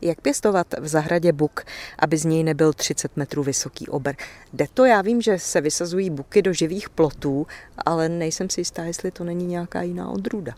Jak pěstovat v zahradě buk, aby z něj nebyl 30 metrů vysoký ober? Jde to, já vím, že se vysazují buky do živých plotů, ale nejsem si jistá, jestli to není nějaká jiná odrůda.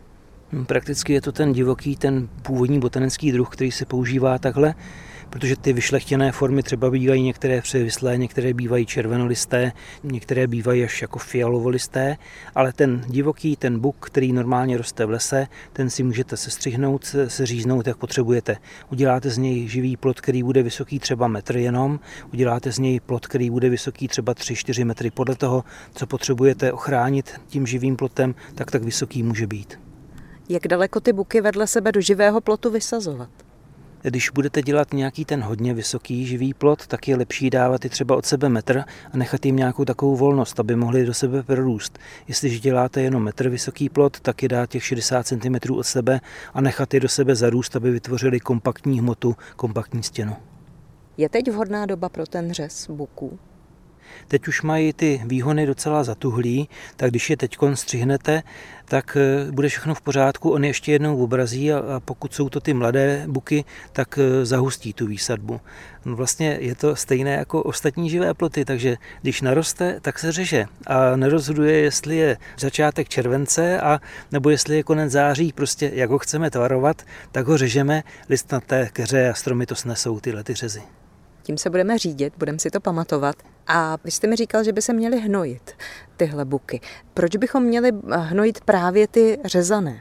Prakticky je to ten divoký, ten původní botanický druh, který se používá takhle, protože ty vyšlechtěné formy třeba bývají některé převislé, některé bývají červenolisté, některé bývají až jako fialovolisté, ale ten divoký, ten buk, který normálně roste v lese, ten si můžete sestřihnout, seříznout, jak potřebujete. Uděláte z něj živý plot, který bude vysoký třeba metr jenom, uděláte z něj plot, který bude vysoký třeba 3-4 metry. Podle toho, co potřebujete ochránit tím živým plotem, tak vysoký může být. Jak daleko ty buky vedle sebe do živého plotu vysazovat? Když budete dělat nějaký ten hodně vysoký živý plot, tak je lepší dávat i třeba od sebe metr a nechat jim nějakou takovou volnost, aby mohli do sebe prorůst. Jestliže děláte jenom metr vysoký plot, tak je dát těch 60 cm od sebe a nechat je do sebe zarůst, aby vytvořili kompaktní hmotu, kompaktní stěnu. Je teď vhodná doba pro ten řez buků? Teď už mají ty výhony docela zatuhlý, tak když je teďkon střihnete, tak bude všechno v pořádku, on ještě jednou obrazí a pokud jsou to ty mladé buky, tak zahustí tu výsadbu. Vlastně je to stejné jako ostatní živé ploty, takže když naroste, tak se řeže a nerozhoduje, jestli je začátek července a nebo jestli je konec září, prostě jak ho chceme tvarovat, tak ho řežeme, listnaté keře a stromy to snesou tyhle ty řezy. Tím se budeme řídit, budeme si to pamatovat. A vy jste mi říkal, že by se měly hnojit tyhle buky. Proč bychom měli hnojit právě ty řezané?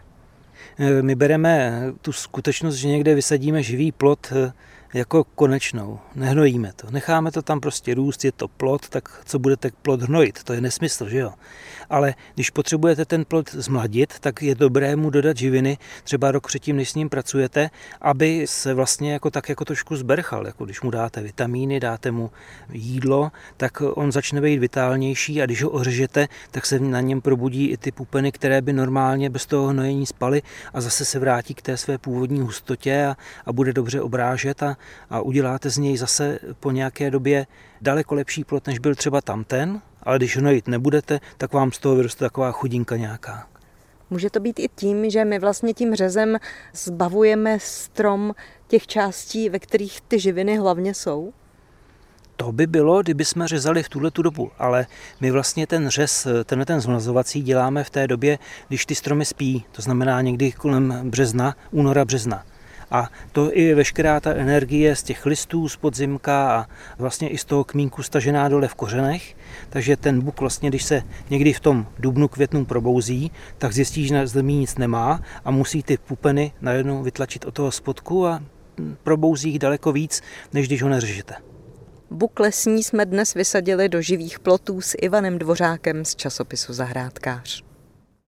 My bereme tu skutečnost, že někde vysadíme živý plot jako konečnou. Nehnojíme to. Necháme to tam prostě růst, je to plot, tak co budete plot hnojit? To je nesmysl, že jo? Ale když potřebujete ten plot zmladit, tak je dobré mu dodat živiny, třeba rok předtím, než s ním pracujete, aby se vlastně jako trošku zberchal. Jako když mu dáte vitamíny, dáte mu jídlo, tak on začne být vitálnější a když ho ořežete, tak se na něm probudí i ty pupeny, které by normálně bez toho hnojení spaly a zase se vrátí k té své původní hustotě a bude dobře obrážet a uděláte z něj zase po nějaké době daleko lepší plot, než byl třeba tamten, ale když hnojit nebudete, tak vám z toho vyroste taková chudinka nějaká. Může to být i tím, že my vlastně tím řezem zbavujeme strom těch částí, ve kterých ty živiny hlavně jsou? To by bylo, kdyby jsme řezali v tuhletu dobu, ale my vlastně ten řez, ten zmlazovací děláme v té době, když ty stromy spí, to znamená někdy kolem března, února, března. A to i veškerá ta energie z těch listů z podzimka a vlastně i z toho kmínku stažená dole v kořenech. Takže ten buk vlastně, když se někdy v tom dubnu, květnu probouzí, tak zjistí, že na zemi nic nemá a musí ty pupeny najednou vytlačit od toho spodku a probouzí jich daleko víc, než když ho neřežete. Buk lesní jsme dnes vysadili do živých plotů s Ivanem Dvořákem z časopisu Zahrádkář.